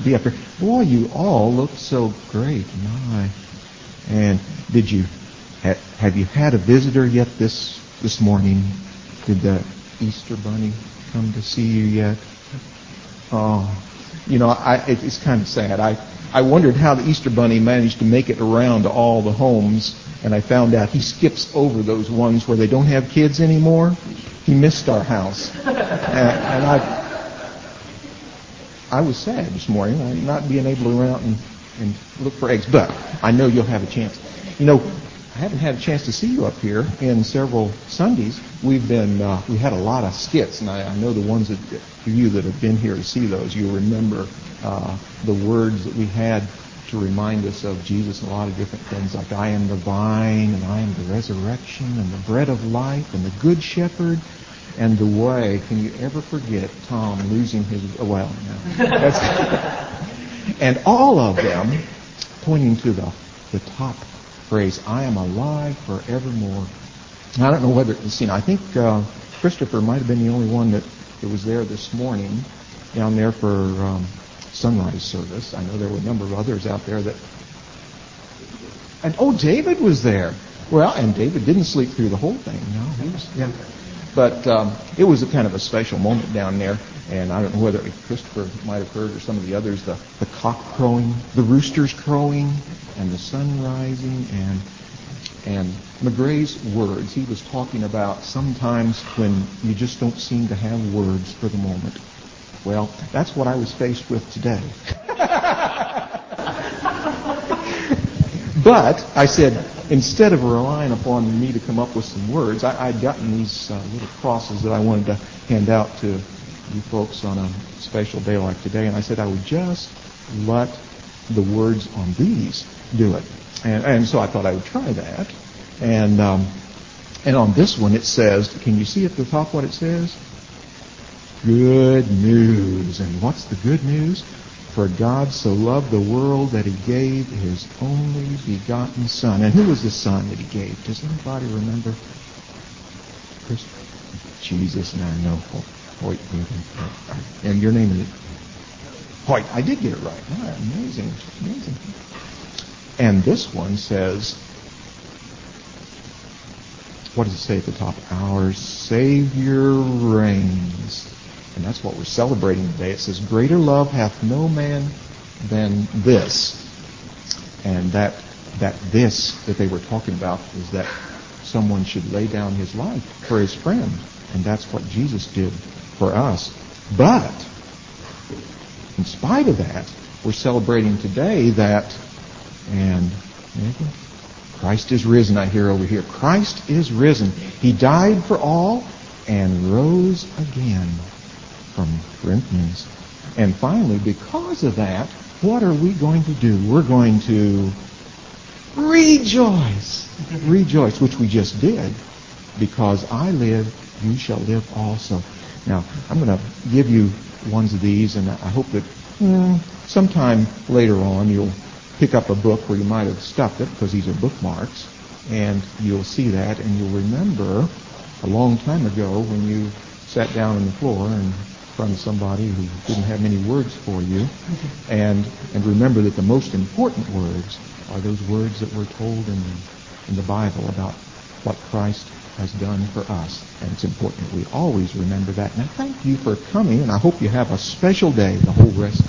be up here. Boy, you all look so great. My. And did you have you had a visitor yet this morning? Did the Easter Bunny come to see you yet? Oh, it's kind of sad. I wondered how the Easter Bunny managed to make it around to all the homes, and I found out he skips over those ones where they don't have kids anymore. He missed our house, and I was sad this morning, not being able to run out and look for eggs. But I know you'll have a chance. I haven't had a chance to see you up here in several Sundays. We had a lot of skits, and I know the ones that you that have been here to see those, you'll remember the words that we had to remind us of Jesus, and a lot of different things like I am the vine, and I am the resurrection, and the bread of life, and the good shepherd, and the way. Can you ever forget Tom losing his... Well, no. And all of them pointing to the top phrase, I am alive forevermore. I don't know whether it's seen. I think Christopher might have been the only one that was there this morning down there for sunrise service. I know there were a number of others out there that... And David was there. Well, and David didn't sleep through the whole thing. No, he was... Yeah. But it was a kind of a special moment down there. And I don't know whether Christopher might have heard or some of the others, the cock crowing, the roosters crowing, and the sun rising, and McGray's words. He was talking about sometimes when you just don't seem to have words for the moment. Well, that's what I was faced with today. But I said, instead of relying upon me to come up with some words, I'd gotten these little crosses that I wanted to hand out to you folks on a special day like today, and I said I would just let the words on these do it. And so I thought I would try that. And on this one it says, can you see at the top what it says? Good news. And what's the good news? For God so loved the world that He gave His only begotten Son. And who was the Son that He gave? Does anybody remember? Jesus, and I know. Hoyt. And your name is Hoyt. I did get it right. Oh, amazing. And this one says, what does it say at the top? Our Savior reigns. And that's what we're celebrating today. It says, greater love hath no man than this. And that this that they were talking about is that someone should lay down his life for his friend. And that's what Jesus did for us. But in spite of that, we're celebrating today that, and Christ is risen, I hear over here. Christ is risen. He died for all and rose again, from Corinthians. And finally, because of that, what are we going to do? We're going to rejoice. Rejoice, which we just did. Because I live, you shall live also. Now, I'm going to give you ones of these, and I hope that sometime later on you'll pick up a book where you might have stuffed it, because these are bookmarks, and you'll see that, and you'll remember a long time ago when you sat down on the floor in front of somebody who didn't have many words for you, and remember that the most important words are those words that we're told in the Bible about what Christ has done for us. And it's important that we always remember that. And I thank you for coming, and I hope you have a special day the whole rest